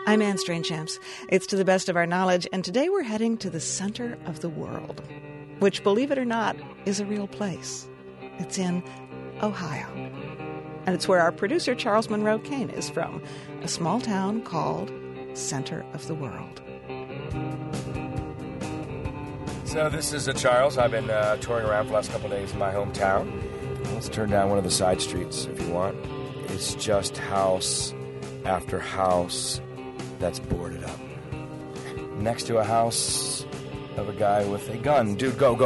I'm Anne Strainchamps. It's To the Best of Our Knowledge, and today we're heading to the center of the world, which, believe it or not, is a real place. It's in Ohio. And it's where our producer, Charles Monroe Kane, is from, a small town called Center of the World. So this is Charles. I've been touring around for the last couple of days in my hometown. Let's turn down one of the side streets if you want. It's just house after house that's boarded up. Next to a house of a guy with a gun. Dude, go.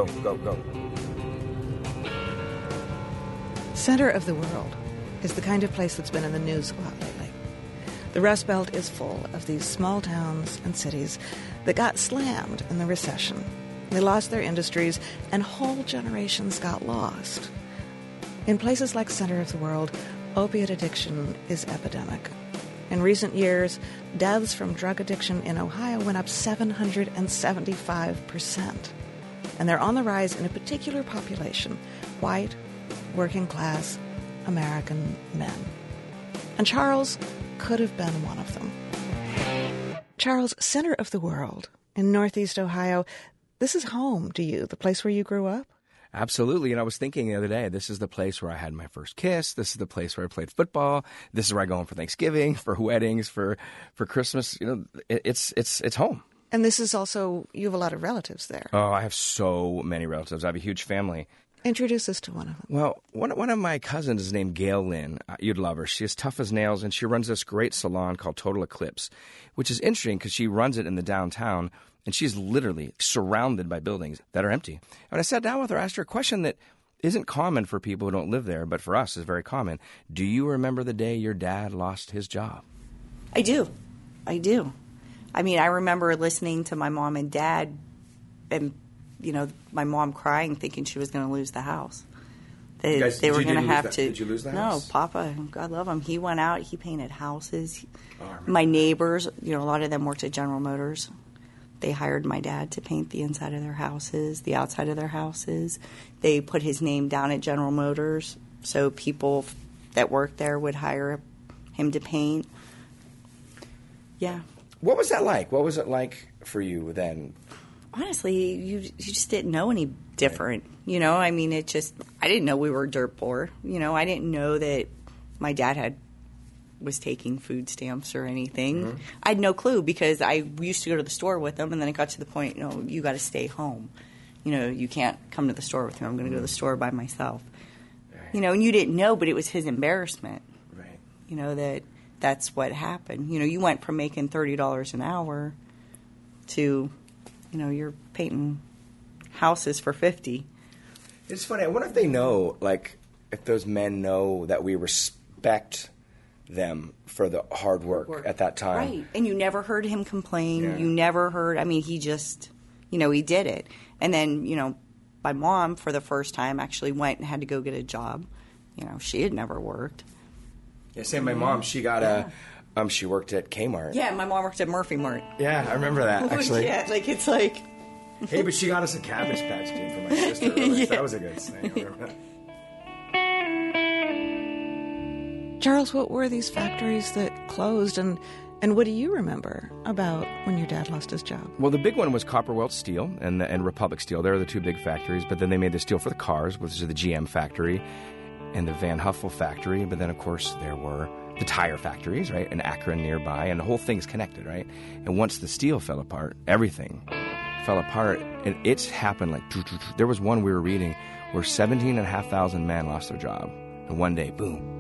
Center of the World is the kind of place that's been in the news a lot lately. The Rust Belt is full of these small towns and cities that got slammed in the recession. They lost their industries, and whole generations got lost. In places like Center of the World, opiate addiction is epidemic. In recent years, deaths from drug addiction in Ohio went up 775%. And they're on the rise in a particular population, white, working-class, American men. And Charles could have been one of them. Charles, Center of the World in Northeast Ohio, this is home to you, the place where you grew up? Absolutely. And I was thinking the other day, this is the place where I had my first kiss. This is the place where I played football. This is where I go home for Thanksgiving, for weddings, for Christmas. You know, it's home. And this is also, you have a lot of relatives there. Oh, I have so many relatives. I have a huge family. Introduce us to one of them. Well, one of my cousins is named Gail Lynn. You'd love her. She's tough as nails, and she runs this great salon called Total Eclipse, which is interesting because she runs it in the downtown, and she's literally surrounded by buildings that are empty. And I sat down with her, asked her a question that isn't common for people who don't live there, but for us is very common. Do you remember the day your dad lost his job? I do. I mean, I remember listening to my mom and dad and, you know, my mom crying, thinking she was going to lose the house. They were going to have to. Did you lose the house? No, Papa, God love him. He went out. He painted houses. My neighbors, you know, a lot of them worked at General Motors. They hired my dad to paint the inside of their houses, the outside of their houses. They put his name down at General Motors, so people that worked there would hire him to paint. Yeah. What was that like? What was it like for you then? Honestly, you just didn't know any different. You know, I mean, I didn't know we were dirt poor. You know, I didn't know that my dad was taking food stamps or anything. Mm-hmm. I had no clue because I used to go to the store with him, and then it got to the point, you know, you got to stay home. You know, you can't come to the store with me. I'm going to go to the store by myself. Right. You know, and you didn't know, but it was his embarrassment. Right. You know, that's what happened. You know, you went from making $30 an hour to, you know, you're painting houses for $50. It's funny. I wonder if they know, like, if those men know that we respect them for the hard work at that time. Right. And you never heard him complain. Yeah. You never heard, I mean, he just, you know, he did it. And then, you know, my mom, for the first time, actually went and had to go get a job. You know, she had never worked. Yeah, same. My mom, she got she worked at Kmart. Yeah, my mom worked at Murphy Mart. Yeah, I remember that, actually. Yeah, like, it's like... Hey, but she got us a Cabbage Patch Kid for my sister. Yeah. That was a good thing. I remember that. Charles, what were these factories that closed, and what do you remember about when your dad lost his job? Well, the big one was Copper Welt Steel and Republic Steel. They were the two big factories, but then they made the steel for the cars, which is the GM factory and the Van Huffel factory. But then, of course, there were the tire factories, right, in Akron nearby, and the whole thing's connected, right? And once the steel fell apart, everything fell apart, and it's happened like... There was one we were reading where 17,500 men lost their job, and one day, boom.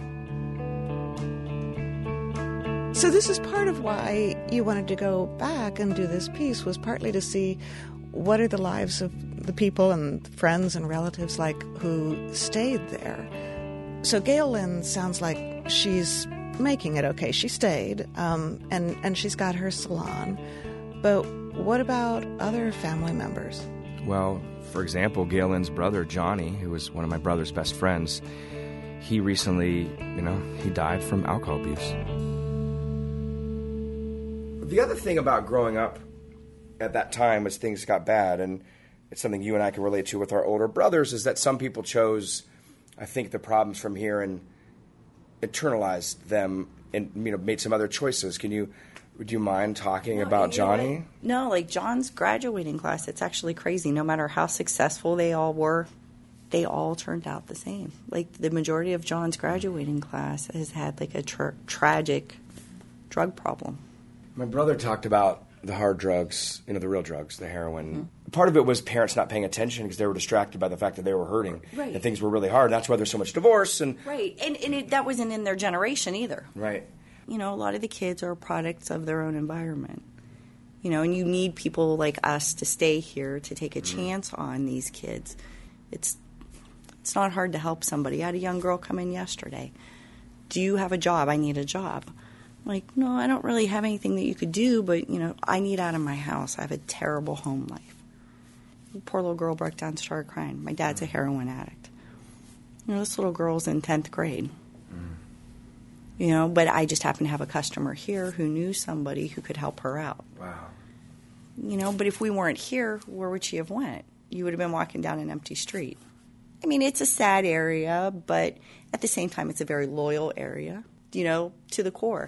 So this is part of why you wanted to go back and do this piece, was partly to see what are the lives of the people and friends and relatives like who stayed there. So Gail Lynn sounds like she's making it okay. She stayed, and she's got her salon. But what about other family members? Well, for example, Gail Lynn's brother, Johnny, who was one of my brother's best friends, he recently, he died from alcohol abuse. The other thing about growing up at that time as things got bad, and it's something you and I can relate to with our older brothers, is that some people chose, I think, the problems from here and internalized them and made some other choices. Would you mind talking about Johnny? No, like John's graduating class, it's actually crazy. No matter how successful they all were, they all turned out the same. Like the majority of John's graduating class has had like a tragic drug problem. My brother talked about the hard drugs, the real drugs, the heroin. Mm-hmm. Part of it was parents not paying attention because they were distracted by the fact that they were hurting. Right. And things were really hard. That's why there's so much divorce. Right. And that wasn't in their generation either. Right. A lot of the kids are products of their own environment. And you need people like us to stay here to take a chance on these kids. It's not hard to help somebody. I had a young girl come in yesterday. Do you have a job? I need a job. I'm like, no, I don't really have anything that you could do, but, I need out of my house. I have a terrible home life. The poor little girl broke down and started crying. My dad's a heroin addict. This little girl's in 10th grade. But I just happened to have a customer here who knew somebody who could help her out. Wow. But if we weren't here, where would she have went? You would have been walking down an empty street. I mean, it's a sad area, but at the same time, it's a very loyal area, to the core.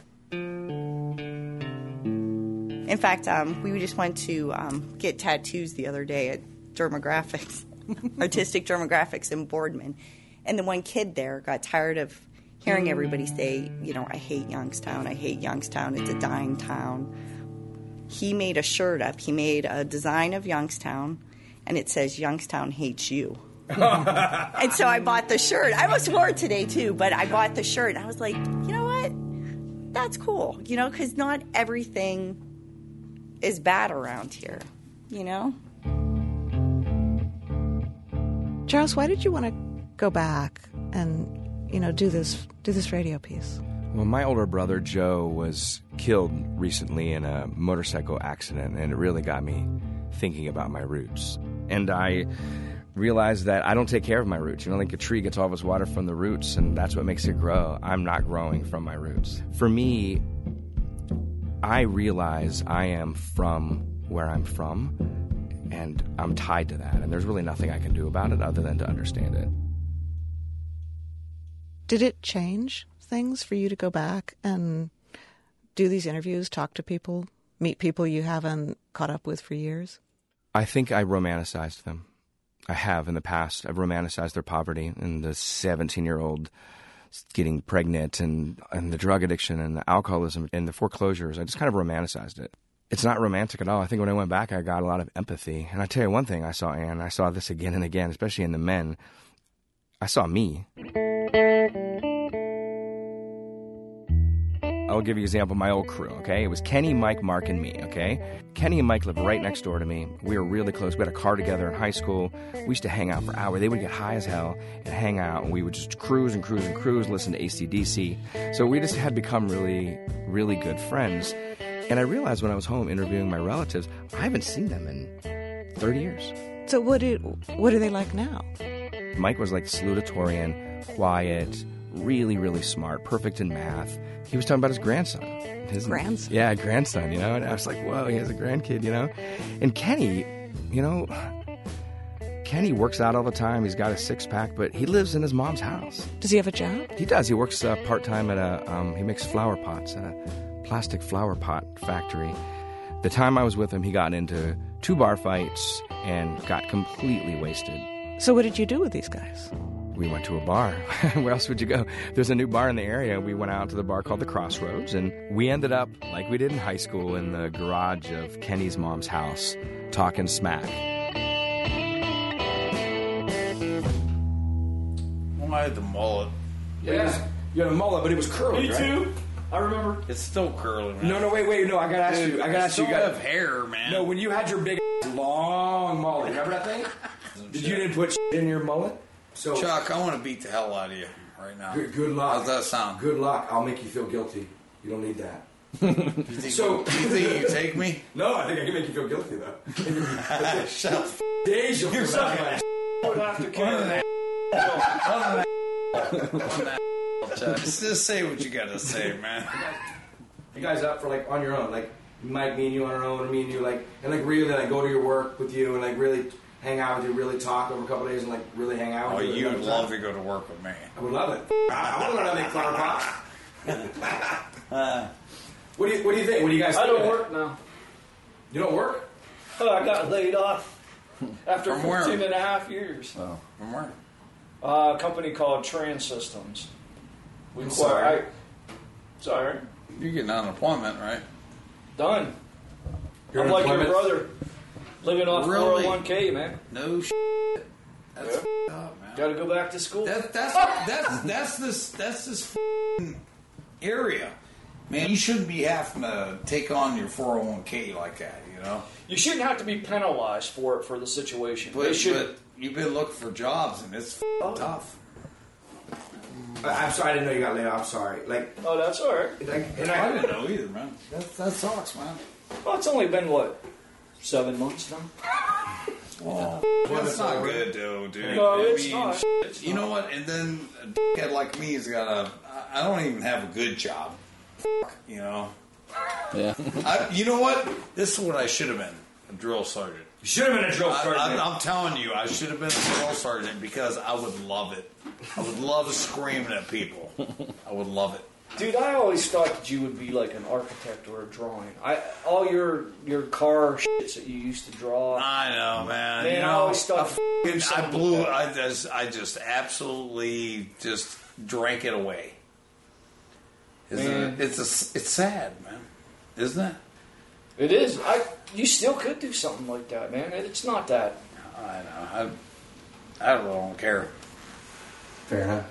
In fact, we just went to get tattoos the other day at Dermographics, Artistic Dermographics in Boardman. And the one kid there got tired of hearing everybody say, I hate Youngstown, it's a dying town. He made a shirt up. He made a design of Youngstown, and it says, Youngstown hates you. And so I bought the shirt. I almost wore it today, too, but I bought the shirt. I was like, you know what? That's cool, because not everything is bad around here, Charles, why did you want to go back and do this radio piece? Well, my older brother, Joe, was killed recently in a motorcycle accident, and it really got me thinking about my roots. And I realized that I don't take care of my roots. Like a tree gets all of its water from the roots, and that's what makes it grow. I'm not growing from my roots. For me, I realize I am from where I'm from, and I'm tied to that, and there's really nothing I can do about it other than to understand it. Did it change things for you to go back and do these interviews, talk to people, meet people you haven't caught up with for years? I think I romanticized them. I have in the past. I've romanticized their poverty and the 17-year-old getting pregnant and the drug addiction and the alcoholism and the foreclosures. I just kind of romanticized it. It's not romantic at all. I think when I went back, I got a lot of empathy. And I tell you one thing I saw, Ann, I saw this again and again, especially in the men. I saw me. I'll give you an example of my old crew, okay? It was Kenny, Mike, Mark, and me, okay? Kenny and Mike lived right next door to me. We were really close. We had a car together in high school. We used to hang out for hours. They would get high as hell and hang out, and we would just cruise and cruise and cruise, listen to AC/DC. So we just had become really, really good friends. And I realized when I was home interviewing my relatives, I haven't seen them in 30 years. So what are they like now? Mike was like salutatorian, quiet, really, really smart, perfect in math. He was talking about his grandson. Grandson? Yeah, grandson, and I was like, whoa, he has a grandkid, And Kenny, Kenny works out all the time. He's got a six-pack, but he lives in his mom's house. Does he have a job? He does. He works part-time at he makes flower pots at a plastic flower pot factory. The time I was with him, he got into 2 bar fights and got completely wasted. So what did you do with these guys? We went to a bar. Where else would you go? There's a new bar in the area. We went out to the bar called the Crossroads, and we ended up, like we did in high school, in the garage of Kenny's mom's house, talking smack. Well, I had the mullet. Yeah, you had a mullet, but it was curly, Me right? too. I remember. It's still curly, man. No, wait, no, I gotta ask you. I still have hair, man. No, when you had your big long mullet, remember that thing? You didn't put in your mullet? So Chuck, I want to beat the hell out of you right now. Good luck. How's that sound? Good luck. I'll make you feel guilty. You don't need that. You think you take me? No, I think I can make you feel guilty, though. Shut up. Days you'll feel like Just say what you gotta say, man. You guys up for, on your own? Mike, me and you on our own, or me and you, and really, go to your work with you, and, really hang out with you, really talk over a couple of days, and, really hang out with you. Oh, you would love to go to work with me. I would love it. I want to learn how to make flower pots. What do you think? What do you guys think? I don't work now. You don't work? I got laid off after From where? 14 and a half years. Oh, from where? A company called Trans Systems. I'm sorry. Sorry. You're getting unemployment, right? Done. Your I'm like your unemployment- brother. Living off Really? 401k, man. No shit. That's Yeah. f***ed up, man. Got to go back to school. That's this f***ing area. Man, you shouldn't be having to take on your 401k like that, you know? You shouldn't have to be penalized for it for the situation. They But should. you've been looking for jobs, and it's f***ing tough. I'm sorry, I didn't know you got laid off. Sorry. Oh, that's all right. And I didn't know either, man. That sucks, man. Well, it's only been, 7 months now? Well, that's not good, though, dude. No, I it's mean, not. It's you know not. what? And then a dickhead like me has got I don't even have a good job. You know? Yeah. You know what? This is what I should have been. A drill sergeant. You should have been a drill sergeant. I'm telling you, I should have been a drill sergeant because I would love it. I would love screaming at people. I would love it. Dude, I always thought that you would be like an architect or a drawing. All your car shits that you used to draw. I know, man. Man, you I know, always thought I blew. I just absolutely just drank it away. Man. It's sad, man, isn't it? It is. You still could do something like that, man. It's not that. I know. I don't care. Fair enough.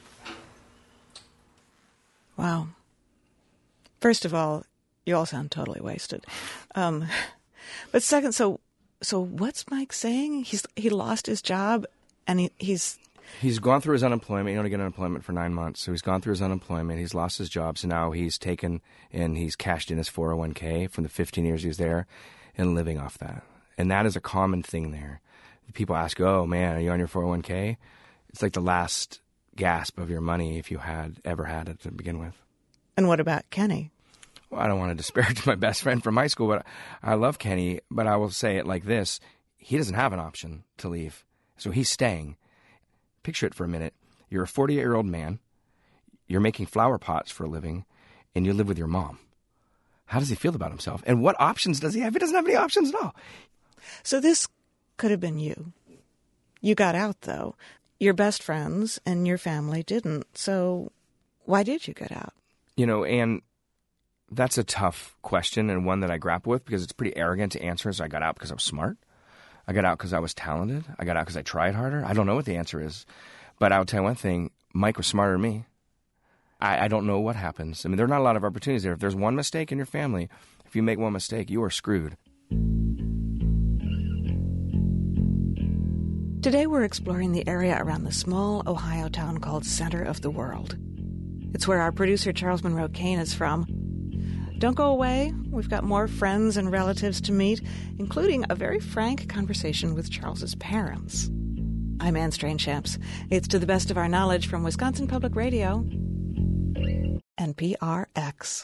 Wow. First of all, you all sound totally wasted. But second, so what's Mike saying? He lost his job, and he's He's gone through his unemployment. You only get unemployment for 9 months. So he's gone through his unemployment. He's lost his job. So now he's taken and he's cashed in his 401k from the 15 years he was there and living off that. And that is a common thing there. People ask, oh, man, are you on your 401k? It's like the last gasp of your money if you had ever had it to begin with. And what about Kenny? Well, I don't want to disparage my best friend from high school, but I love Kenny. But I will say it like this. He doesn't have an option to leave. So he's staying. Picture it for a minute. You're a 48-year-old man. You're making flower pots for a living, and you live with your mom. How does he feel about himself? And what options does he have? He doesn't have any options at all. So this could have been you. You got out, though. Your best friends and your family didn't. So why did you get out? You know, and that's a tough question and one that I grapple with because it's pretty arrogant to answer. So I got out because I was smart. I got out because I was talented. I got out because I tried harder. I don't know what the answer is. But I'll tell you one thing. Mike was smarter than me. I don't know what happens. I mean, there are not a lot of opportunities there. If there's one mistake in your family, if you make one mistake, you are screwed. Today we're exploring the area around the small Ohio town called Center of the World. It's where our producer Charles Monroe Kane is from. Don't go away. We've got more friends and relatives to meet, including a very frank conversation with Charles's parents. I'm Anne Strainchamps. It's To the Best of Our Knowledge from Wisconsin Public Radio and PRX.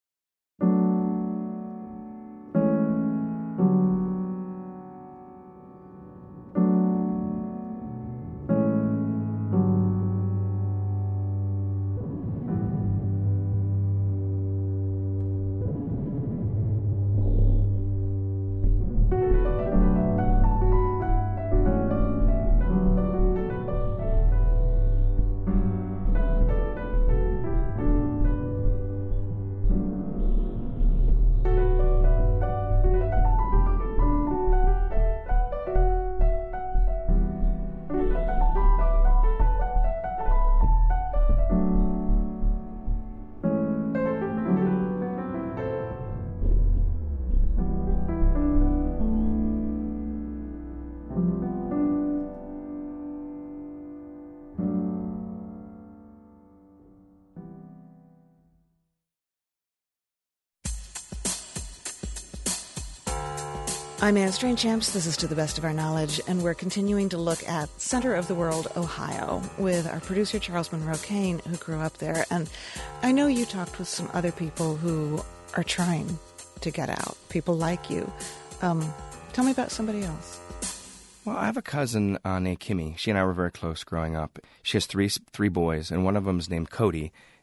I'm Anne Strainchamps. This is To the Best of Our Knowledge, and we're continuing to look at Center of the World, Ohio, with our producer, Charles Monroe Kane, who grew up there. And I know you talked with some other people who are trying to get out, people like you. Tell me about somebody else. Well, I have a cousin named Kimmy. She and I were very close growing up. She has three boys, and one of them is named Cody,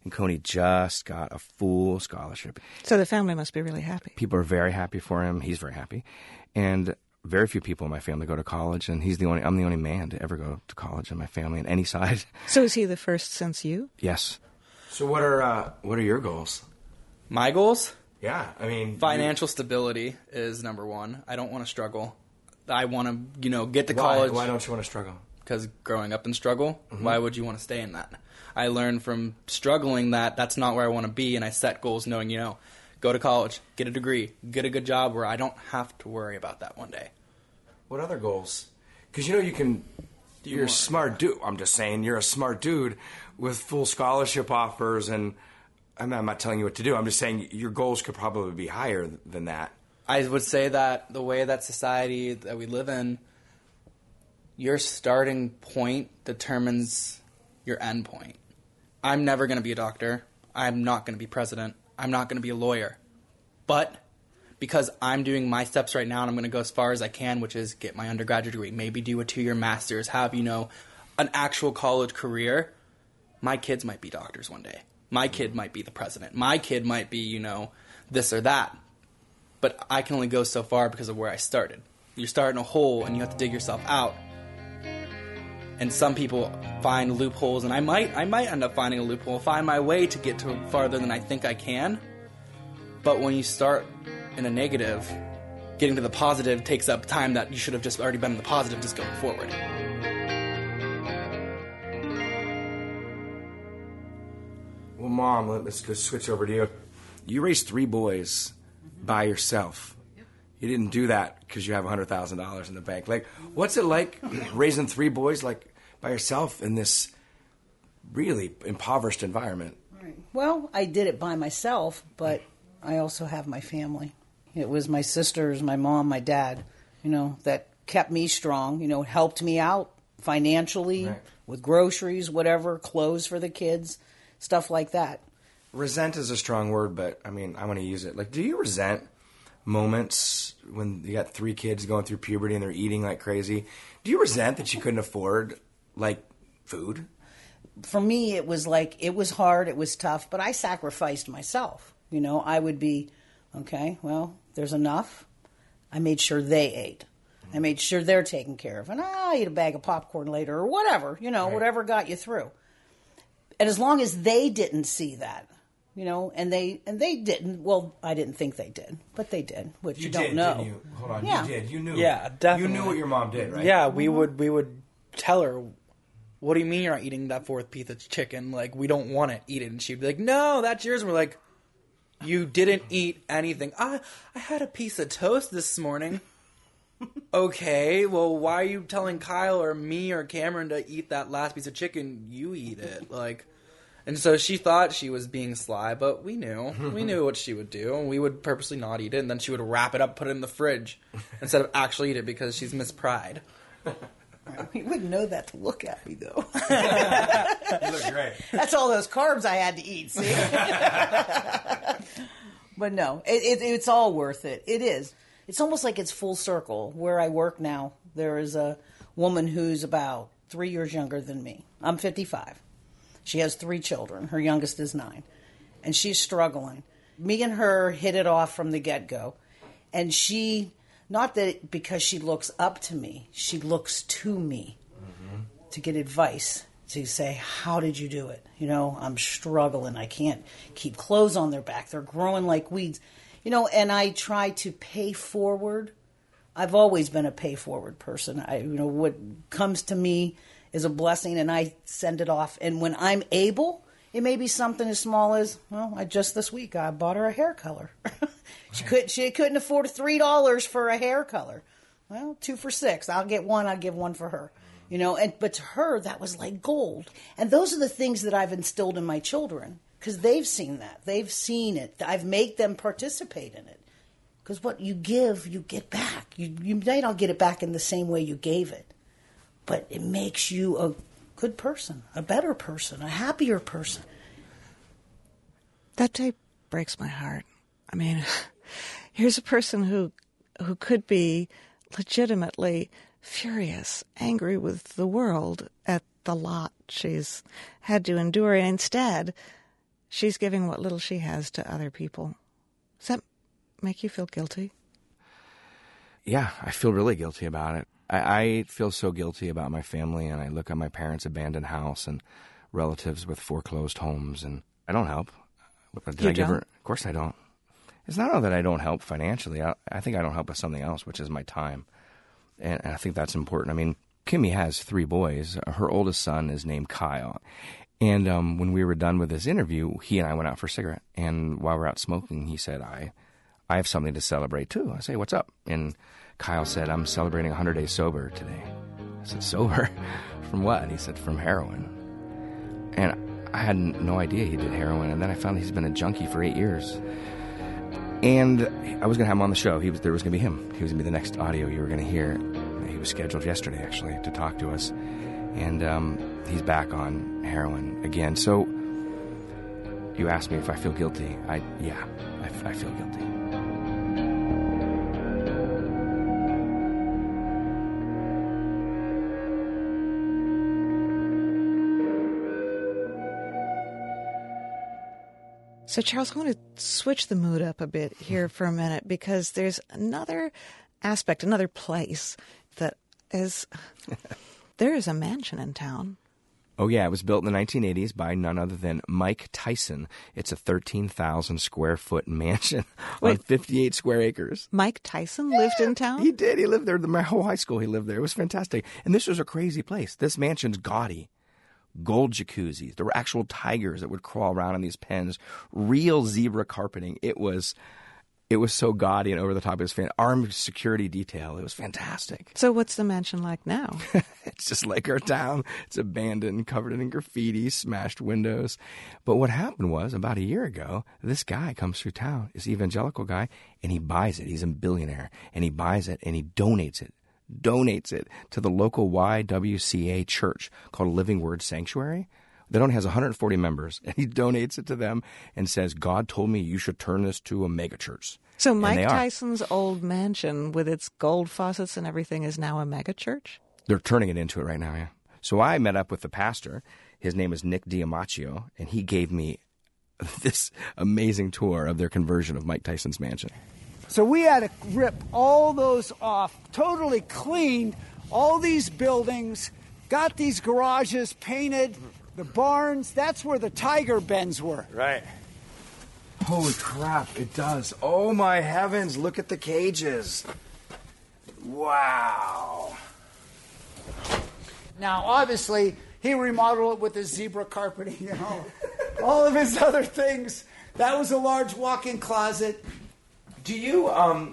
and Coney just got a full scholarship. So the family must be really happy. People are very happy for him. He's very happy. And very few people in my family go to college, and I'm the only man to ever go to college in my family on any side. So is he the first since you? Yes. So what are your goals? My goals? Yeah, I mean... Financial stability is number one. I don't want to struggle. I want to, get to college. Why don't you want to struggle? Because growing up in struggle, why would you want to stay in that? I learned from struggling that that's not where I want to be, and I set goals knowing, go to college, get a degree, get a good job where I don't have to worry about that one day. What other goals? Because, you're a smart dude. I'm just saying, you're a smart dude with full scholarship offers, and I'm not telling you what to do. I'm just saying your goals could probably be higher than that. I would say that the way that society that we live in, your starting point determines your end point. I'm never going to be a doctor. I'm not going to be president. I'm not going to be a lawyer. But because I'm doing my steps right now and I'm going to go as far as I can, which is get my undergraduate degree, maybe do a 2-year master's, have, an actual college career, my kids might be doctors one day. My kid might be the president. My kid might be, this or that. But I can only go so far because of where I started. You're starting a hole and you have to dig yourself out. And some people find loopholes, and I might end up finding a loophole, find my way to get to farther than I think I can. But when you start in a negative, getting to the positive takes up time that you should have just already been in the positive just going forward. Well, Mom, let's go switch over to you. You raised 3 boys by yourself. You didn't do that because you have $100,000 in the bank. Like, what's it like raising 3 boys by yourself in this really impoverished environment? Right. Well, I did it by myself, but I also have my family. It was my sisters, my mom, my dad, that kept me strong, helped me out financially, right, with groceries, whatever, clothes for the kids, stuff like that. Resent is a strong word, but, I want to use it. Like, do you resent moments when you got 3 kids going through puberty and they're eating like crazy? Do you resent that you couldn't afford, food? For me, it was hard, it was tough, but I sacrificed myself. I would be, okay, well, there's enough. I made sure they ate. I made sure they're taken care of. And I'll eat a bag of popcorn later or whatever, right, whatever got you through. And as long as they didn't see that, and they didn't. Well, I didn't think they did, but they did, which you don't know. Didn't you? Hold on, yeah. You did. You knew. Yeah, definitely. You knew what your mom did, right? Yeah, we would tell her, "What do you mean you're not eating that 4th piece of chicken? We don't want to eat it." And she'd be like, "No, that's yours." And we're like, "You didn't eat anything." I had a piece of toast this morning. Okay, well, why are you telling Kyle or me or Cameron to eat that last piece of chicken? You eat it, And so she thought she was being sly, but we knew. We knew what she would do, and we would purposely not eat it, and then she would wrap it up, put it in the fridge, instead of actually eat it because she's Miss Pride. You wouldn't know that to look at me, though. You look great. That's all those carbs I had to eat, see? But no, it's all worth it. It is. It's almost like it's full circle. Where I work now, there is a woman who's about 3 years younger than me. I'm 55. She has 3 children. Her youngest is 9. And she's struggling. Me and her hit it off from the get-go. And she, not that because she looks up to me, she looks to me to get advice, to say, how did you do it? I'm struggling. I can't keep clothes on their back. They're growing like weeds. And I try to pay forward. I've always been a pay forward person. What comes to me is a blessing, and I send it off. And when I'm able, it may be something as small as, just this week I bought her a hair color. She couldn't afford $3 for a hair color. Well, 2 for $6. I'll get one. I'll give one for her. But to her that was like gold. And those are the things that I've instilled in my children. Because they've seen that. They've seen it. I've made them participate in it. Because what you give, you get back. You may not get it back in the same way you gave it. But it makes you a good person, a better person, a happier person. That tape breaks my heart. Here's a person who could be legitimately furious, angry with the world at the lot she's had to endure. And instead, She's giving what little she has to other people. Does that make you feel guilty? Yeah, I feel really guilty about it. I feel so guilty about my family, and I look at my parents' abandoned house and relatives with foreclosed homes, and I don't help. You don't? Of course I don't. It's not that I don't help financially. I think I don't help with something else, which is my time. And I think that's important. I mean, Kimmy has 3 boys. Her oldest son is named Kyle. And when we were done with this interview, he and I went out for a cigarette. And while we were out smoking, he said, I have something to celebrate too. I say, what's up? And Kyle said, I'm celebrating 100 days sober today. I said, sober? From what? And he said, from heroin. And I had no idea he did heroin. And then I found he's been a junkie for 8 years. And I was going to have him on the show. There was going to be him. He was going to be the next audio you were going to hear. He was scheduled yesterday, actually, to talk to us. And he's back on heroin again. So you asked me if I feel guilty. I feel guilty. So, Charles, I want to switch the mood up a bit here for a minute, because there's another aspect, another place that is... There is a mansion in town. Oh, yeah. It was built in the 1980s by none other than Mike Tyson. It's a 13,000 square foot mansion on 58 square acres. Mike Tyson lived in town? He did. He lived there. My whole high school, he lived there. It was fantastic. And this was a crazy place. This mansion's gaudy. Gold jacuzzis. There were actual tigers that would crawl around in these pens. Real zebra carpeting. It was so gaudy and over the top. It was armed security detail. It was fantastic. So what's the mansion like now? It's just like our town. It's abandoned, covered in graffiti, smashed windows. But what happened was, about a year ago, this guy comes through town, this evangelical guy, and he buys it. He's a billionaire. And he buys it and he donates it to the local YWCA church called Living Word Sanctuary. That only has 140 members, and he donates it to them and says, God told me you should turn this to a megachurch. So Mike Tyson's old mansion with its gold faucets and everything is now a megachurch? They're turning it into it right now, yeah. So I met up with the pastor. His name is Nick Diamacchio, and he gave me this amazing tour of their conversion of Mike Tyson's mansion. So we had to rip all those off, totally cleaned all these buildings, got these garages painted, the barns. That's where the tiger bens were. Right. Holy crap, it does. Oh, my heavens, look at the cages. Wow. Now, obviously, he remodeled it with the zebra carpeting, all of his other things. That was a large walk-in closet. Do you,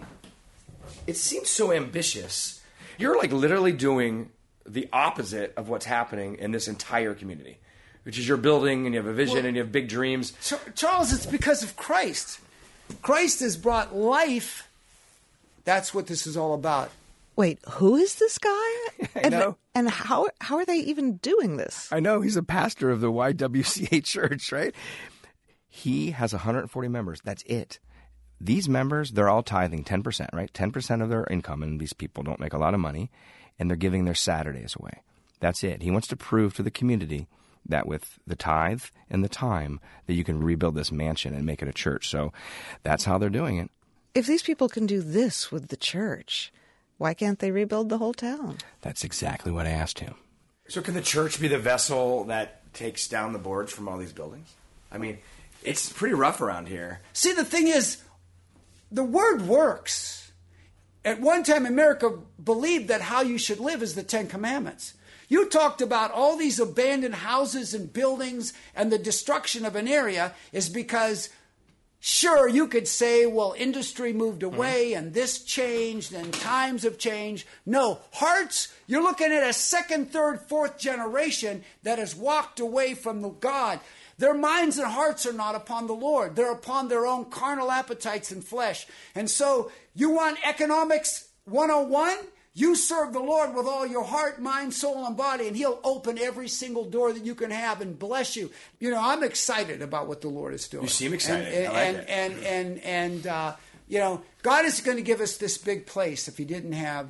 it seems so ambitious. You're like literally doing the opposite of what's happening in this entire community, which is you're building and you have a vision and you have big dreams. Charles, it's because of Christ. Christ has brought life. That's what this is all about. Wait, who is this guy? I know. And how are they even doing this? I know. He's a pastor of the YWCA church, right? He has 140 members. That's it. These members, they're all tithing 10%, right? 10% of their income, and these people don't make a lot of money, and they're giving their Saturdays away. That's it. He wants to prove to the community that with the tithe and the time that you can rebuild this mansion and make it a church. So that's how they're doing it. If these people can do this with the church, why can't they rebuild the whole town? That's exactly what I asked him. So can the church be the vessel that takes down the boards from all these buildings? I mean, it's pretty rough around here. See, the thing is, the word works. At one time, America believed that how you should live is the Ten Commandments. You talked about all these abandoned houses and buildings, and the destruction of an area is because, sure, you could say, well, industry moved away and this changed and times have changed. No, hearts, you're looking at a second, third, fourth generation that has walked away from the God. Their minds and hearts are not upon the Lord. They're upon their own carnal appetites and flesh. And so you want economics 101? You serve the Lord with all your heart, mind, soul, and body, and He'll open every single door that you can have and bless you. You know, I'm excited about what the Lord is doing. You seem excited. I like it. You know, God is going to give us this big place if He didn't have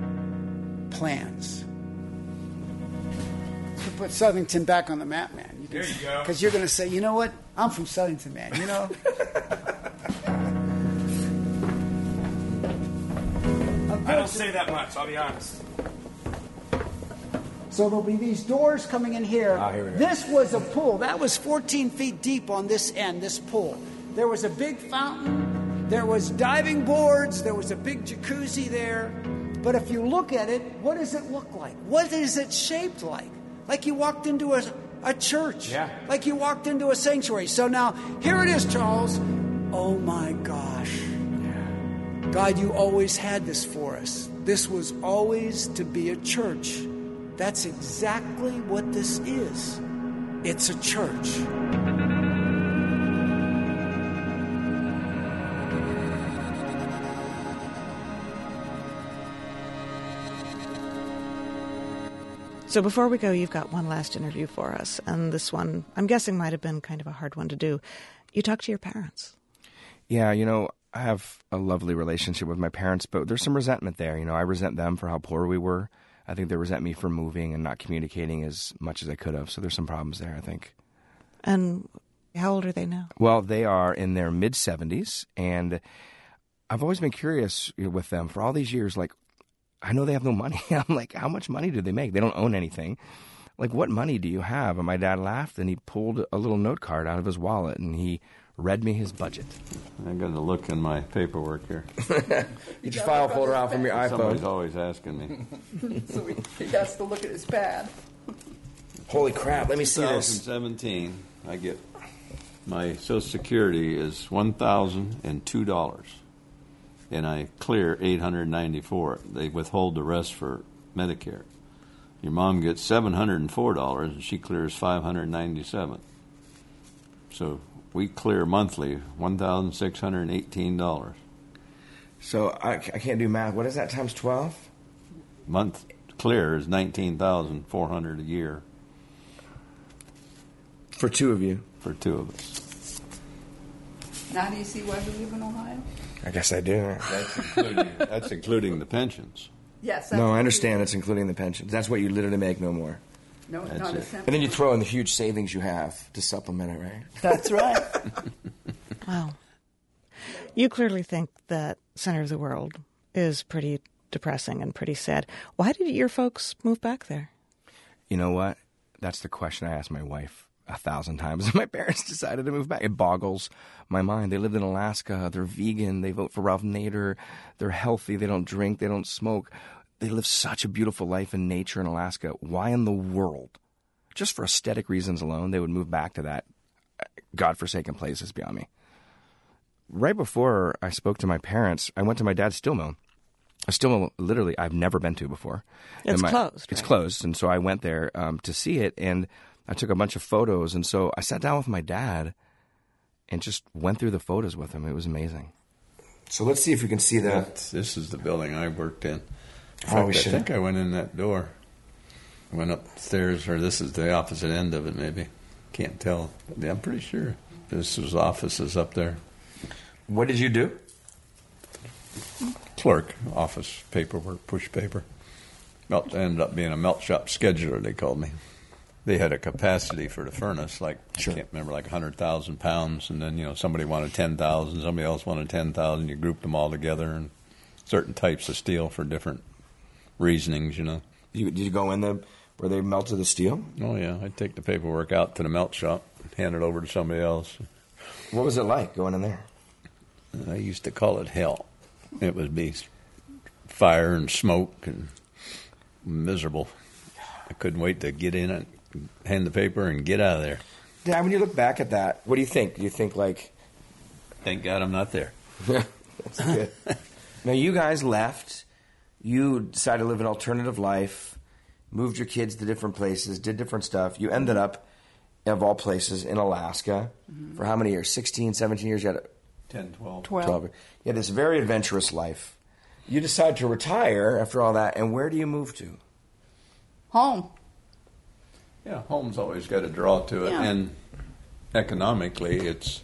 plans. To put Southington back on the map, man. There you go. Because you're going to say, you know what? I'm from Southington, man. You know. I don't say that much. I'll be honest. So there'll be these doors coming in here. Here we go. This was a pool. That was 14 feet deep on this end, this pool. There was a big fountain. There was diving boards. There was a big jacuzzi there. But if you look at it, what does it look like? What is it shaped like? Like you walked into a church. Yeah. Like you walked into a sanctuary. So now, here it is, Charles. Oh, my gosh. God, you always had this for us. This was always to be a church. That's exactly what this is. It's a church. So before we go, you've got one last interview for us. And this one, I'm guessing, might have been kind of a hard one to do. You talked to your parents. Yeah, you know, I have a lovely relationship with my parents, but there's some resentment there. You know, I resent them for how poor we were. I think they resent me for moving and not communicating as much as I could have. So there's some problems there, I think. And how old are they now? Well, they are in their mid-70s, and I've always been curious with them for all these years. Like, I know they have no money. I'm like, how much money do they make? They don't own anything. Like, what money do you have? And my dad laughed, and he pulled a little note card out of his wallet, and he read me his budget. I got to look in my paperwork here. Get your file folder out from your iPhone. Somebody's always asking me. So he has to look at his pad. Holy crap, let me see this. 2017, I get my Social Security is $1,002, and I clear $894. They withhold the rest for Medicare. Your mom gets $704, and she clears $597. So we clear monthly $1,618. So I can't do math. What is that times 12? Month clear is $19,400 a year. For two of you. For two of us. Now do you see why we live in Ohio? I guess I do. That's including the pensions. Yes. No, I understand it's including the pensions. That's what you literally make, no more. No, That's not it. a cent. And then you throw in the huge savings you have to supplement it, right? That's right. Wow. You clearly think that Center of the World is pretty depressing and pretty sad. Why did your folks move back there? You know what? That's the question I asked my wife 1,000 times. My parents decided to move back. It boggles my mind. They lived in Alaska. They're vegan. They vote for Ralph Nader. They're healthy. They don't drink. They don't smoke. They live such a beautiful life in nature in Alaska. Why in the world, just for aesthetic reasons alone, they would move back to that godforsaken place is beyond me. Right before I spoke to my parents, I went to my dad's steel mill. A steel mill, literally, I've never been to before. It's closed. It's right? closed, and so I went there to see it, and I took a bunch of photos, and so I sat down with my dad and just went through the photos with him. It was amazing. So let's see if we can see that. This is the building I worked in. Oh, I think I went in that door. I went upstairs, or this is the opposite end of it, maybe. Can't tell. Yeah, I'm pretty sure. This was offices up there. What did you do? Clerk, office paperwork, push paper. Ended up being a melt shop scheduler, they called me. They had a capacity for the furnace, like, Sure. I can't remember, like 100,000 pounds. And then, somebody wanted 10,000, somebody else wanted 10,000. You grouped them all together, and certain types of steel for different reasonings, Did you go in there where they melted the steel? Oh, yeah. I'd take the paperwork out to the melt shop, hand it over to somebody else. What was it like going in there? I used to call it hell. It would be fire and smoke and miserable. I couldn't wait to get in it, hand the paper, and get out of there. Dad, when you look back at that, what do you think? Do you think like... Thank God I'm not there. That's good. Now, you guys left. You decided to live an alternative life, moved your kids to different places, did different stuff. You ended up, of all places, in Alaska for how many years? 16, 17 years? You had 10, 12. 12. You had this very adventurous life. You decide to retire after all that, and where do you move to? Home. Yeah, home's always got a draw to it. Yeah. And economically, it's,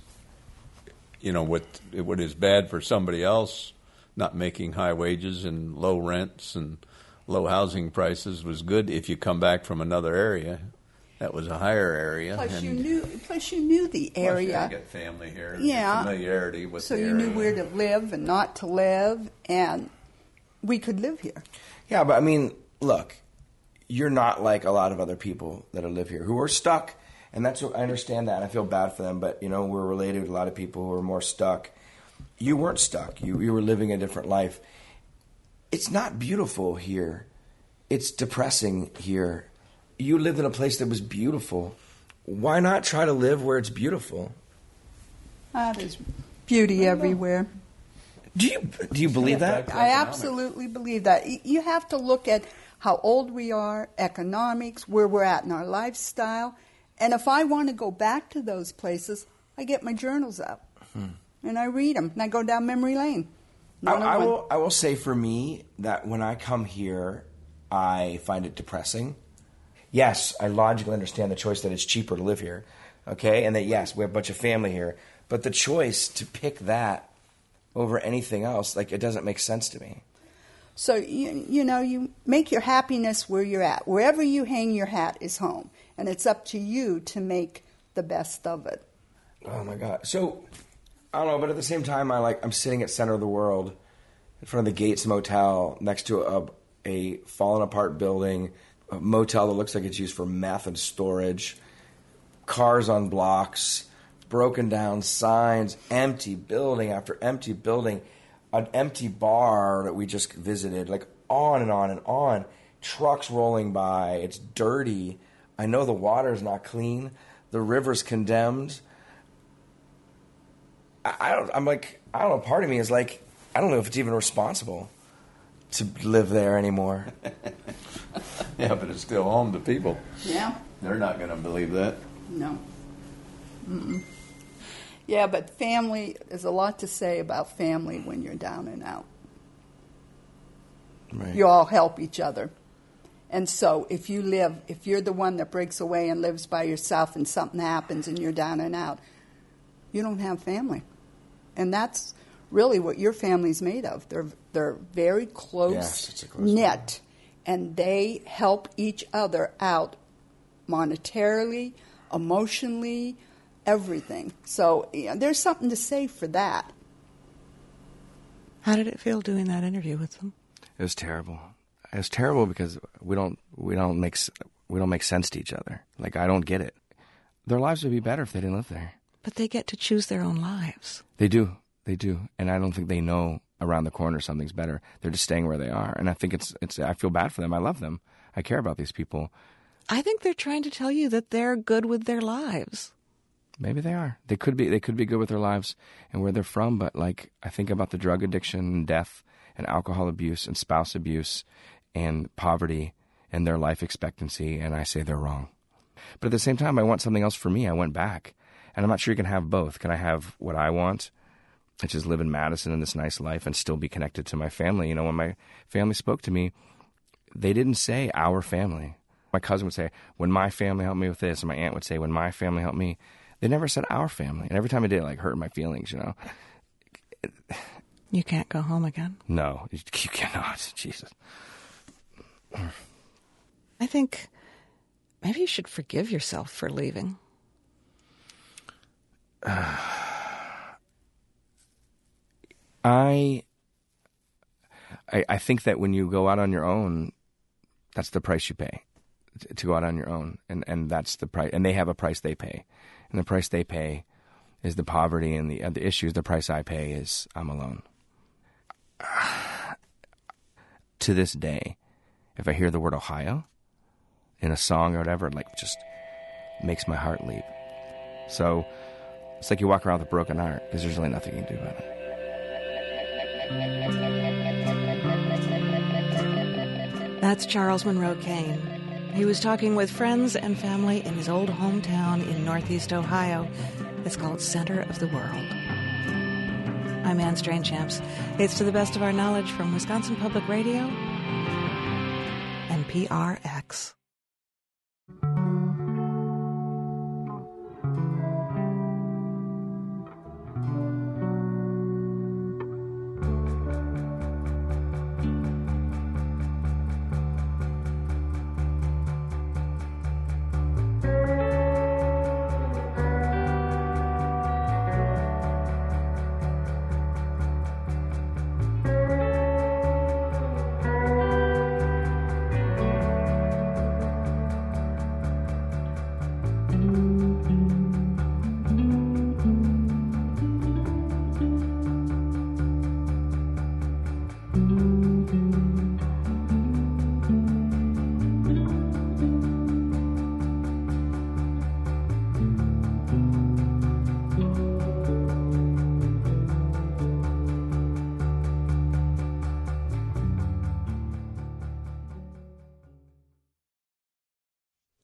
what is bad for somebody else, not making high wages and low rents and low housing prices, was good if you come back from another area. that was a higher area. Plus, and you knew the area. Plus, you got family here. Yeah. Familiarity with so the you area. knew where to live and not to live, and we could live here. Yeah, but I mean, look, you're not like a lot of other people that live here who are stuck, and that's what I understand that. And I feel bad for them, but we're related to a lot of people who are more stuck. You weren't stuck. You were living a different life. It's not beautiful here. It's depressing here. You lived in a place that was beautiful. Why not try to live where it's beautiful? There's beauty everywhere. Do you believe that? I absolutely believe that. You have to look at how old we are, economics, where we're at in our lifestyle. And if I want to go back to those places, I get my journals out and I read them and I go down memory lane. I will say for me that when I come here, I find it depressing. Yes, I logically understand the choice that it's cheaper to live here, okay? And that, yes, we have a bunch of family here. But the choice to pick that over anything else, like, it doesn't make sense to me. So, you make your happiness where you're at. Wherever you hang your hat is home. And it's up to you to make the best of it. Oh, my God. So, I don't know, but at the same time, I'm sitting at Center of the World in front of the Gates Motel next to a fallen apart building, a motel that looks like it's used for meth and storage, cars on blocks, broken down signs, empty building after empty building, an empty bar that we just visited, like on and on and on, trucks rolling by, it's dirty. I know the water's not clean, the river's condemned. I don't know, part of me is like, I don't know if it's even responsible to live there anymore. Yeah, but it's still home to people. Yeah. They're not going to believe that. No. Mm-mm. Yeah, but family, there's a lot to say about family when you're down and out. Right. You all help each other. And so if you're the one that breaks away and lives by yourself and something happens and you're down and out, you don't have family. And that's really what your family's made of. They're very close knit, and they help each other out monetarily, emotionally, everything. So there's something to say for that. How did it feel doing that interview with them? It was terrible. It was terrible because we don't make sense to each other. Like, I don't get it. Their lives would be better if they didn't live there. But they get to choose their own lives. They do. And I don't think they know around the corner something's better. They're just staying where they are. And I think I feel bad for them. I love them. I care about these people. I think they're trying to tell you that they're good with their lives. Maybe they are. They could be good with their lives and where they're from, but like, I think about the drug addiction and death and alcohol abuse and spouse abuse and poverty and their life expectancy, and I say they're wrong. But at the same time, I want something else for me. I went back. And I'm not sure you can have both. Can I have what I want, which is live in Madison in this nice life and still be connected to my family? When my family spoke to me, they didn't say our family. My cousin would say, when my family helped me with this, and my aunt would say, when my family helped me. They never said our family. And every time I did, it hurt my feelings, You can't go home again? No, you cannot. Jesus. I think maybe you should forgive yourself for leaving. I think that when you go out on your own, that's the price you pay to go out on your own, and that's the price. And they have a price they pay, and the price they pay is the poverty and the issues. The price I pay is I'm alone. To this day, if I hear the word Ohio in a song or whatever, it just makes my heart leap. So it's like you walk around with a broken heart because there's really nothing you can do about it. That's Charles Monroe Kane. He was talking with friends and family in his old hometown in Northeast Ohio. It's called Center of the World. I'm Anne Strainchamps. It's to the best of our knowledge from Wisconsin Public Radio and PRX.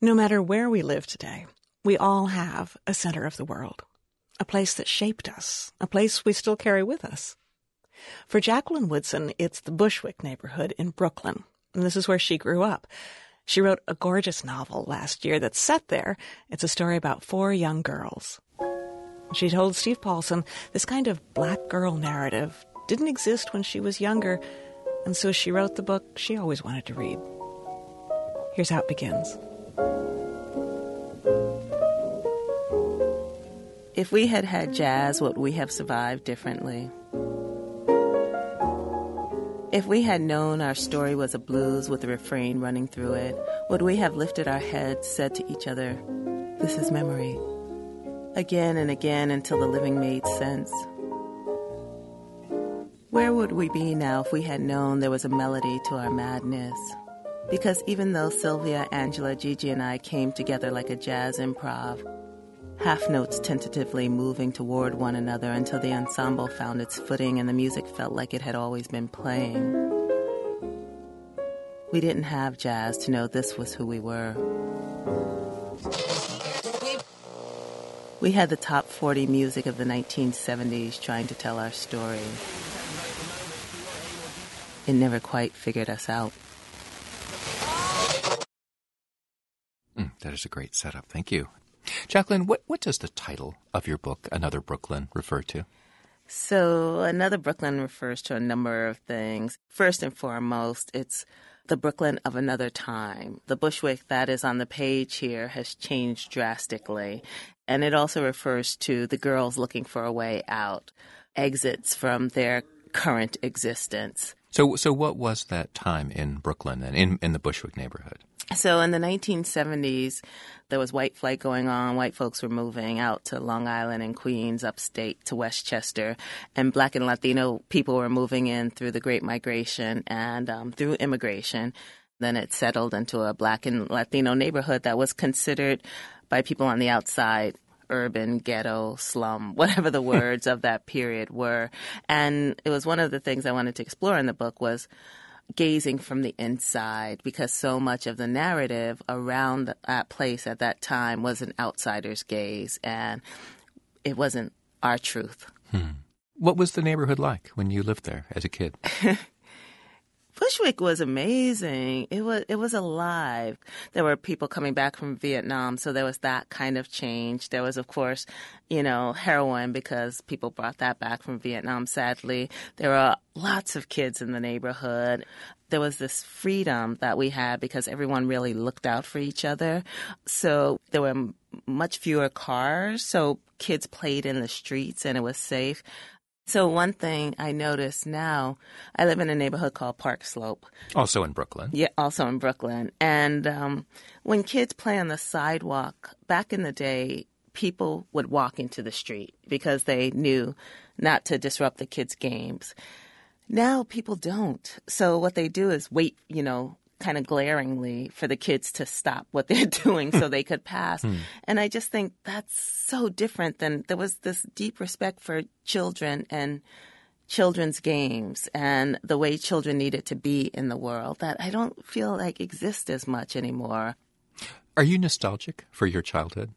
No matter where we live today, we all have a center of the world, a place that shaped us, a place we still carry with us. For Jacqueline Woodson, it's the Bushwick neighborhood in Brooklyn, and this is where she grew up. She wrote a gorgeous novel last year that's set there. It's a story about 4 young girls. She told Steve Paulson this kind of black girl narrative didn't exist when she was younger, and so she wrote the book she always wanted to read. Here's how it begins. If we had had jazz, would we have survived differently? If we had known our story was a blues with a refrain running through it, would we have lifted our heads, said to each other, "This is memory," again and again until the living made sense? Where would we be now if we had known there was a melody to our madness? Because even though Sylvia, Angela, Gigi, and I came together like a jazz improv, half notes tentatively moving toward one another until the ensemble found its footing and the music felt like it had always been playing. We didn't have jazz to know this was who we were. We had the top 40 music of the 1970s trying to tell our story. It never quite figured us out. That is a great setup. Thank you. Jacqueline, what does the title of your book, Another Brooklyn, refer to? So, Another Brooklyn refers to a number of things. First and foremost, it's the Brooklyn of another time. The Bushwick that is on the page here has changed drastically. And it also refers to the girls looking for a way out, exits from their current existence. So what was that time in Brooklyn and in the Bushwick neighborhood? So in the 1970s, there was white flight going on. White folks were moving out to Long Island and Queens, upstate to Westchester. And Black and Latino people were moving in through the Great Migration and through immigration. Then it settled into a Black and Latino neighborhood that was considered by people on the outside urban, ghetto, slum, whatever the words of that period were. And it was one of the things I wanted to explore in the book was gazing from the inside, because so much of the narrative around that place at that time was an outsider's gaze, and it wasn't our truth. What was the neighborhood like when you lived there as a kid? Bushwick was amazing. It was alive. There were people coming back from Vietnam, so there was that kind of change. There was, of course, heroin, because people brought that back from Vietnam, sadly. There were lots of kids in the neighborhood. There was this freedom that we had because everyone really looked out for each other. So there were much fewer cars, so kids played in the streets and it was safe. So one thing I notice now, I live in a neighborhood called Park Slope. Also in Brooklyn. Yeah, also in Brooklyn. And when kids play on the sidewalk, back in the day, people would walk into the street because they knew not to disrupt the kids' games. Now people don't. So what they do is wait, kind of glaringly for the kids to stop what they're doing so they could pass. And I just think that's so different than there was this deep respect for children and children's games and the way children needed to be in the world that I don't feel like exists as much anymore. Are you nostalgic for your childhood?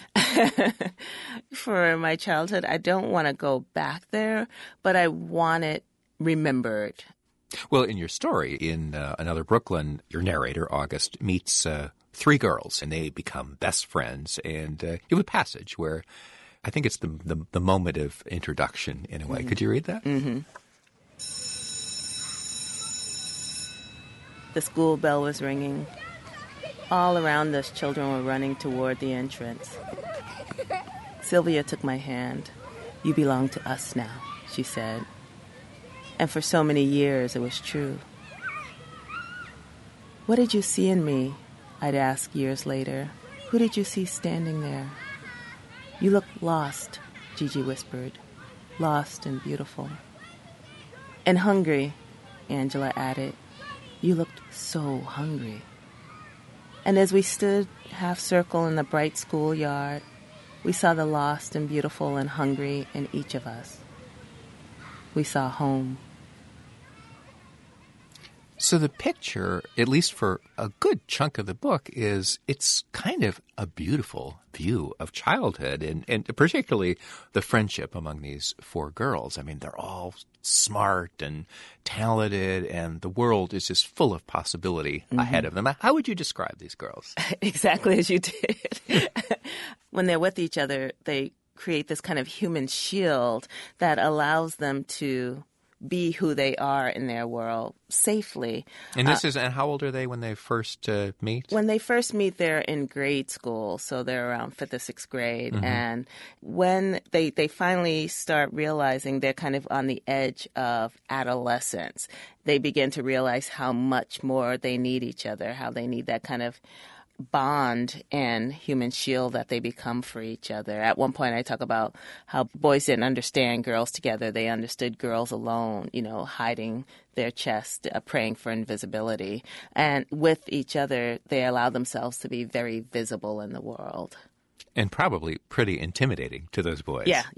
For my childhood, I don't want to go back there, but I want it remembered. Well, in your story, in Another Brooklyn, your narrator, August, meets 3 girls, and they become best friends. And you have a passage where I think it's the moment of introduction, in a way. Could you read that? The school bell was ringing. All around us, children were running toward the entrance. Sylvia took my hand. "You belong to us now," she said. And for so many years, it was true. "What did you see in me?" I'd ask years later. "Who did you see standing there?" "You look lost," Gigi whispered. "Lost and beautiful." "And hungry," Angela added. "You looked so hungry." And as we stood half-circle in the bright schoolyard, we saw the lost and beautiful and hungry in each of us. We saw home. So the picture, at least for a good chunk of the book, is it's kind of a beautiful view of childhood, and particularly the friendship among these four girls. I mean, they're all smart and talented, and the world is just full of possibility ahead of them. How would you describe these girls? Exactly as you did. When they're with each other, they create this kind of human shield that allows them to be who they are in their world safely. And and how old are they when they first meet? When they first meet, they're in grade school, so they're around 5th or 6th grade. Mm-hmm. And when they finally start realizing they're kind of on the edge of adolescence, they begin to realize how much more they need each other, how they need that kind of bond and human shield that they become for each other. At one point, I talk about how boys didn't understand girls together. They understood girls alone, hiding their chest, praying for invisibility. And with each other, they allow themselves to be very visible in the world. And probably pretty intimidating to those boys. Yeah.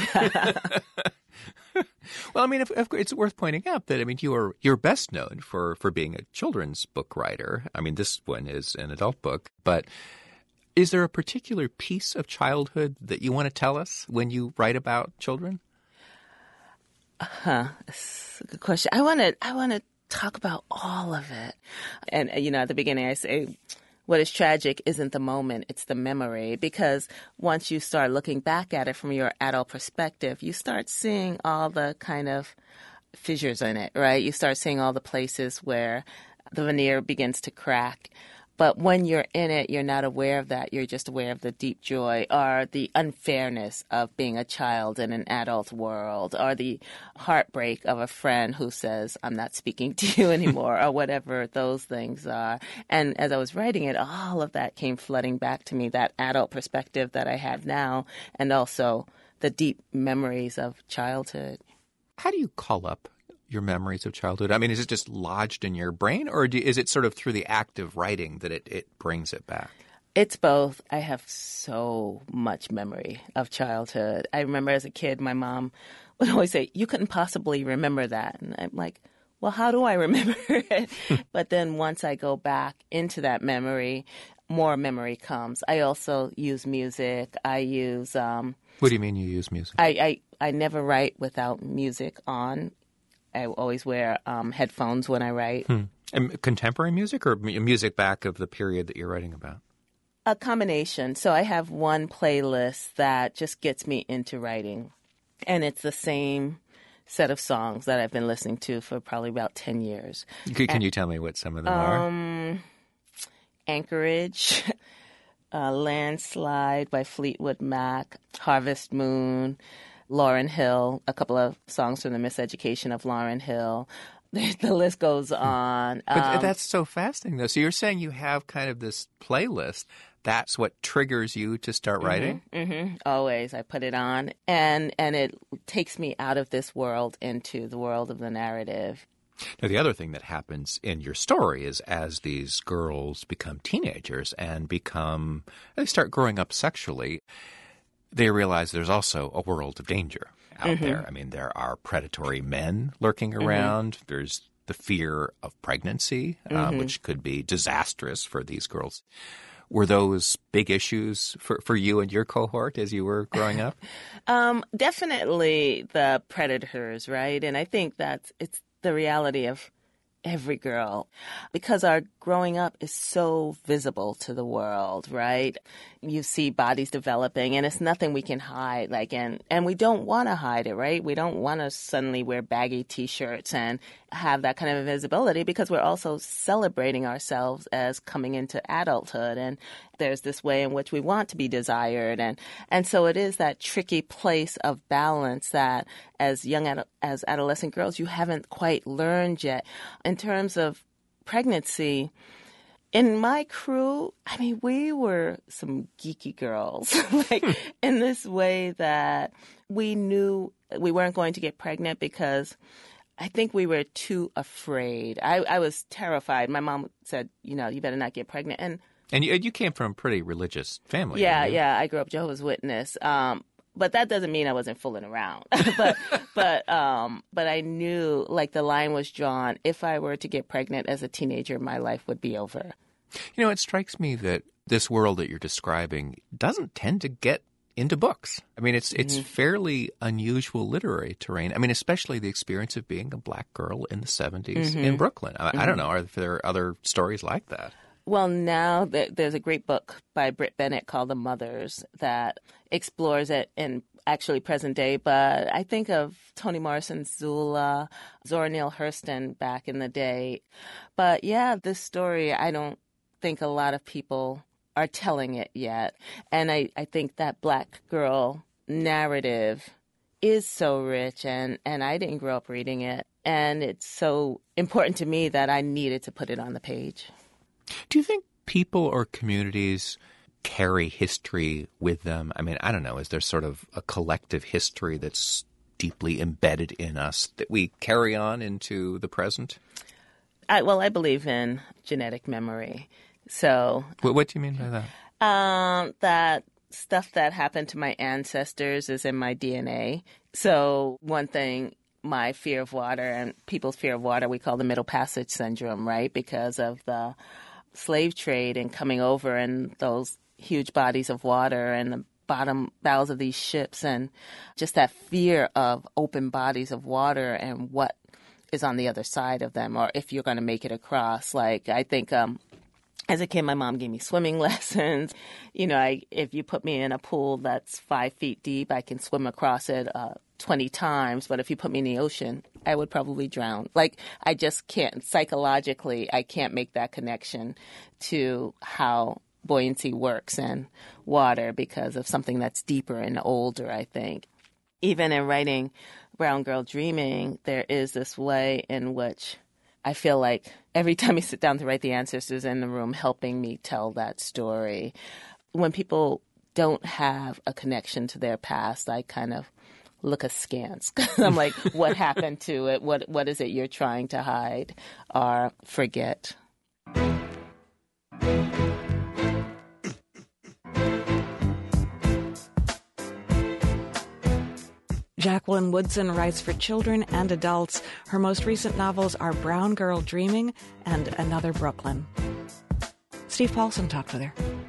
Well, I mean, if it's worth pointing out that, I mean, you're best known for being a children's book writer. I mean, this one is an adult book, but is there a particular piece of childhood that you want to tell us when you write about children? That's a good question. I want to talk about all of it. And, at the beginning I say, what is tragic isn't the moment, it's the memory. Because once you start looking back at it from your adult perspective, you start seeing all the kind of fissures in it, right? You start seeing all the places where the veneer begins to crack. But when you're in it, you're not aware of that. You're just aware of the deep joy or the unfairness of being a child in an adult world, or the heartbreak of a friend who says, I'm not speaking to you anymore, or whatever those things are. And as I was writing it, all of that came flooding back to me, that adult perspective that I have now, and also the deep memories of childhood. How do you call up your memories of childhood? I mean, is it just lodged in your brain, or is it sort of through the act of writing that it brings it back? It's both. I have so much memory of childhood. I remember as a kid, my mom would always say, you couldn't possibly remember that. And I'm like, well, how do I remember it? But then once I go back into that memory, more memory comes. I also use music. I use... what do you mean you use music? I never write without music on. I always wear headphones when I write. And contemporary music or music back of the period that you're writing about? A combination. So I have one playlist that just gets me into writing. And it's the same set of songs that I've been listening to for probably about 10 years. Can you tell me what some of them are? Anchorage, Landslide by Fleetwood Mac, Harvest Moon, Lauryn Hill, a couple of songs from the Miseducation of Lauryn Hill. The list goes on. But that's so fascinating, though. So you're saying you have kind of this playlist. That's what triggers you to start writing? Mm-hmm. Always. I put it on, and it takes me out of this world into the world of the narrative. Now, the other thing that happens in your story is as these girls become teenagers and they start growing up sexually, they realize there's also a world of danger out there. I mean, there are predatory men lurking around. There's the fear of pregnancy, which could be disastrous for these girls. Were those big issues for you and your cohort as you were growing up? Definitely the predators, right? And I think it's the reality of every girl, because our growing up is so visible to the world, right? You see bodies developing, and it's nothing we can hide, and we don't want to hide it, right? We don't want to suddenly wear baggy T-shirts and have that kind of invisibility, because we're also celebrating ourselves as coming into adulthood, and there's this way in which we want to be desired, and so it is that tricky place of balance that as adolescent girls you haven't quite learned yet. In terms of pregnancy, in my crew, I mean, we were some geeky girls, in this way that we knew we weren't going to get pregnant because I think we were too afraid. I was terrified. My mom said, you better not get pregnant. And you came from a pretty religious family. Yeah. I grew up Jehovah's Witness. But that doesn't mean I wasn't fooling around. but I knew, like, the line was drawn. If I were to get pregnant as a teenager, my life would be over. You know, it strikes me that this world that you're describing doesn't tend to get into books. I mean, it's fairly unusual literary terrain. I mean, especially the experience of being a black girl in the 70s in Brooklyn. I don't know. Are there other stories like that? Well, now there's a great book by Britt Bennett called The Mothers that explores it in actually present day. But I think of Toni Morrison's Zula, Zora Neale Hurston back in the day. But yeah, this story, I don't think a lot of people are telling it yet. And I think that black girl narrative is so rich, and I didn't grow up reading it. And it's so important to me that I needed to put it on the page. Do you think people or communities carry history with them? I mean, I don't know. Is there sort of a collective history that's deeply embedded in us that we carry on into the present? I believe in genetic memory. So, what do you mean by that? That stuff that happened to my ancestors is in my DNA. So one thing, my fear of water and people's fear of water, we call the Middle Passage Syndrome, right? Because of the slave trade and coming over and those huge bodies of water and the bottom bowels of these ships, and just that fear of open bodies of water and what is on the other side of them, or if you're going to make it across. Like, I think as a kid, my mom gave me swimming lessons. You know, if you put me in a pool that's 5 feet deep, I can swim across it 20 times. But if you put me in the ocean, I would probably drown. Like, I just can't, psychologically, I can't make that connection to how buoyancy works in water because of something that's deeper and older, I think. Even in writing Brown Girl Dreaming, there is this way in which I feel like every time you sit down to write, the ancestors in the room helping me tell that story. When people don't have a connection to their past, I kind of look askance. I'm like, what happened to it? What is it you're trying to hide or forget? Jacqueline Woodson writes for children and adults. Her most recent novels are Brown Girl Dreaming and Another Brooklyn. Steve Paulson talked with her.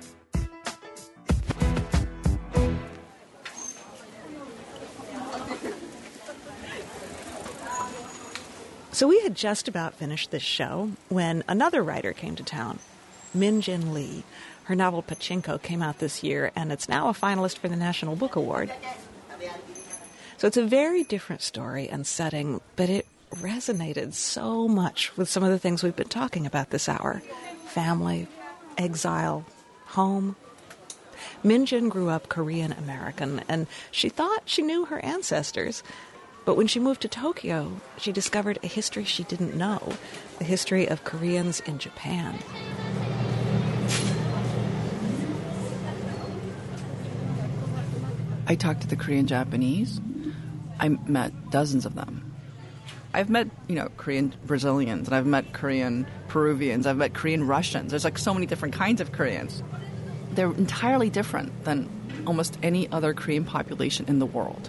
So we had just about finished this show when another writer came to town, Min Jin Lee. Her novel Pachinko came out this year, and it's now a finalist for the National Book Award. So it's a very different story and setting, but it resonated so much with some of the things we've been talking about this hour. Family, exile, home. Min Jin grew up Korean American, and she thought she knew her ancestors. But when she moved to Tokyo, she discovered a history she didn't know, the history of Koreans in Japan. I talked to the Korean Japanese. I met dozens of them. I've met, Korean Brazilians, and I've met Korean Peruvians, I've met Korean Russians. There's like so many different kinds of Koreans. They're entirely different than almost any other Korean population in the world.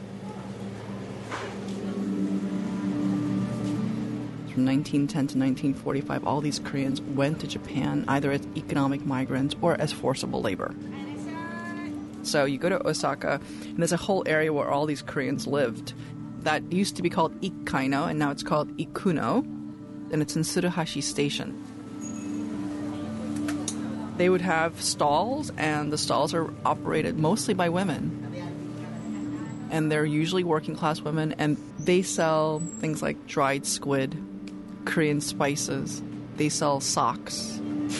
From 1910 to 1945, all these Koreans went to Japan either as economic migrants or as forcible labor. So you go to Osaka, and there's a whole area where all these Koreans lived. That used to be called Ikkaino, and now it's called Ikuno, and it's in Tsuruhashi Station. They would have stalls, and the stalls are operated mostly by women. And they're usually working-class women, and they sell things like dried squid, Korean spices. They sell socks.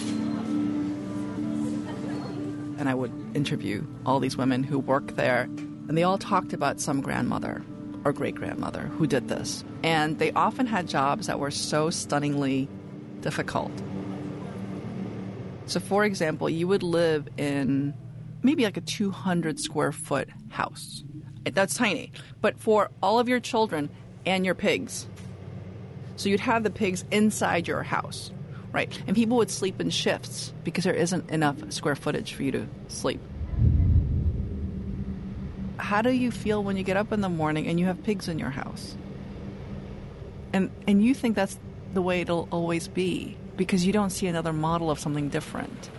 And I would interview all these women who work there, and they all talked about some grandmother or great-grandmother who did this. And they often had jobs that were so stunningly difficult. So, for example, you would live in maybe like a 200-square-foot house. That's tiny. But for all of your children and your pigs. So you'd have the pigs inside your house. Right, and people would sleep in shifts because there isn't enough square footage for you to sleep. how do you feel when you get up in the morning and you have pigs in your house? And you think that's the way it'll always be because you don't see another model of something different.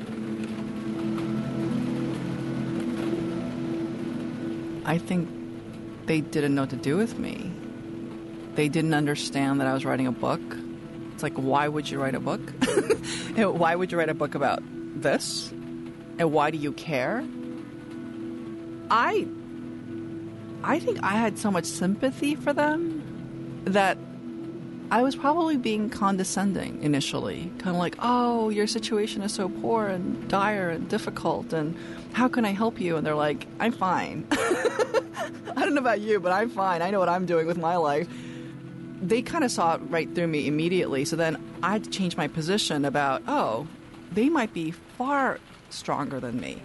I think they didn't know what to do with me. They didn't understand that I was writing a book. It's like, why would you write a book? And why would you write a book about this? And why do you care? I think I had so much sympathy for them that I was probably being condescending initially. Kind of like, oh, your situation is so poor and dire and difficult, and how can I help you? And they're like, I'm fine. I don't know about you, but I'm fine. I know what I'm doing with my life. They kind of saw it right through me immediately. So then I had to change my position about, oh, they might be far stronger than me.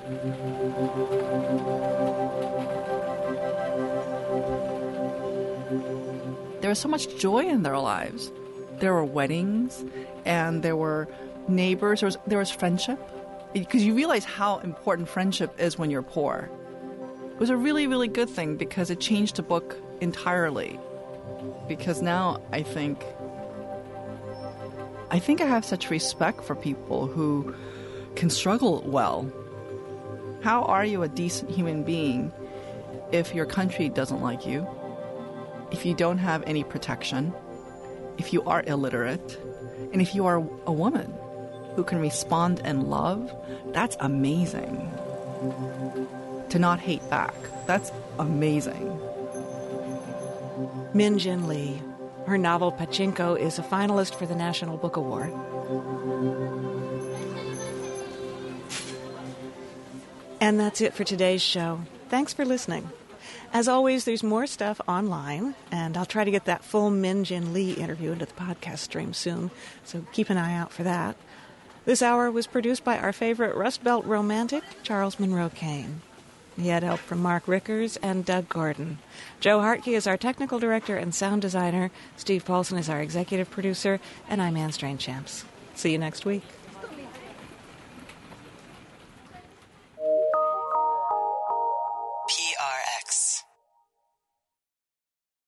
There was so much joy in their lives. There were weddings, and there were neighbors. There was friendship. Because you realize how important friendship is when you're poor. It was a really, really good thing because it changed the book entirely. Because now I think I have such respect for people who can struggle well. How are you a decent human being if your country doesn't like you, if you don't have any protection, if you are illiterate, and if you are a woman who can respond and love? That's amazing. To not hate back, that's amazing. Min Jin Lee. Her novel Pachinko is a finalist for the National Book Award. And that's it for today's show. Thanks for listening. As always, there's more stuff online, and I'll try to get that full Min Jin Lee interview into the podcast stream soon, so keep an eye out for that. This hour was produced by our favorite Rust Belt romantic, Charles Monroe Kane. He had help from Mark Rickers and Doug Gordon. Joe Hartke is our technical director and sound designer. Steve Paulson is our executive producer. And I'm Anne Strange-Champs. See you next week.